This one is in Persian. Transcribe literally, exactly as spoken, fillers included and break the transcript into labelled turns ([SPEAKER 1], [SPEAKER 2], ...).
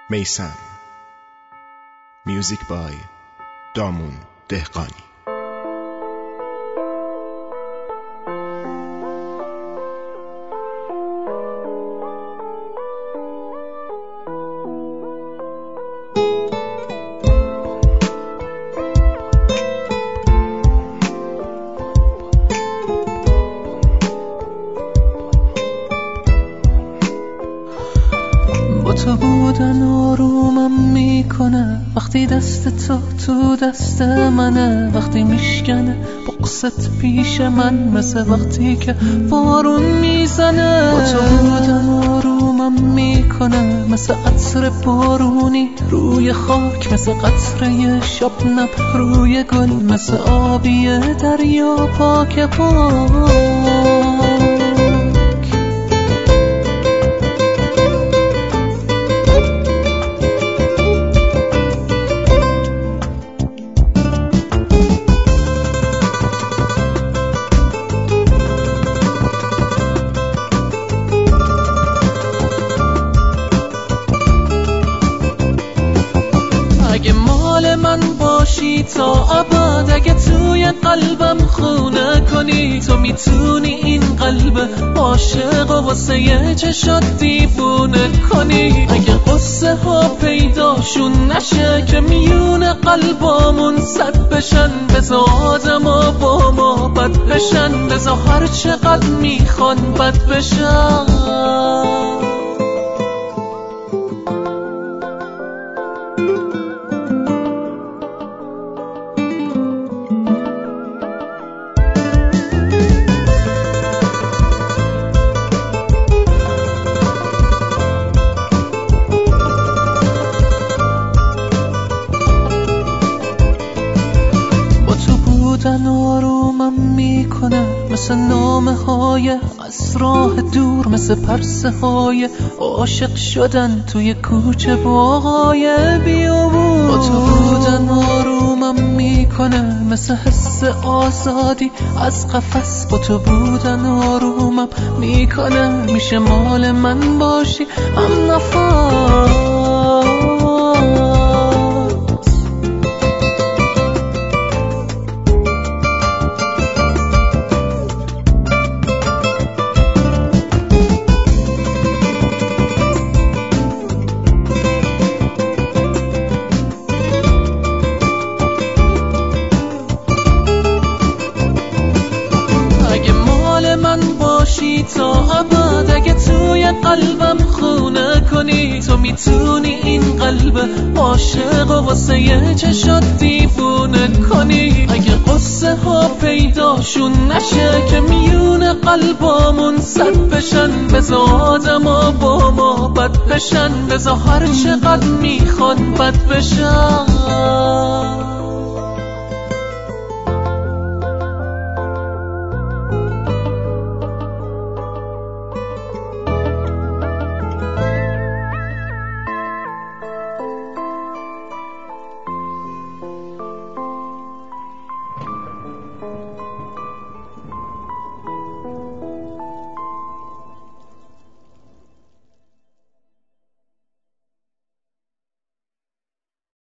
[SPEAKER 1] میثم. میوزیک بای دامون دهقانی.
[SPEAKER 2] تو بودن آرومم میکنه وقتی دست تو تو دست منه، وقتی میشکنه بغضت پیش من مثل وقتی که بارون میزنه. با تو بودن آرومم میکنه مثل عطر بارونی روی خاک، مثل قطره شبنم روی گل، مثل آبی دریا پاک پاک. اگه مال من باشی تا ابد، اگه توی قلبم خونه کنی، تو میتونی این قلب عاشق و واسه یه چشات دیوونه کنی. اگه قصه ها پیداشون نشه که میون قلبامون صد بشن، بذار آدما با ما بد بشن، بذار هر چقدر میخوان بد بشن. بودن آرومم میکنه مثل نامه های از راه دور، مثل پرسه های عاشق شدن توی کوچه باغای بیابون. با تو بودن آرومم میکنه مثل حس آزادی از قفس. با تو بودن آرومم میکنه میشه مال من باشی هم نفس. من باشی تا ابد، اگه توی قلبم خونه کنی، تو میتونی این قلب عاشق و واسه یه چشات دیوونه کنی. اگه قصه ها پیداشون نشه که میون قلبامون صد بشن، بذار آدما با ما بد بشن، بذار هر چقدر میخوان بد بشن.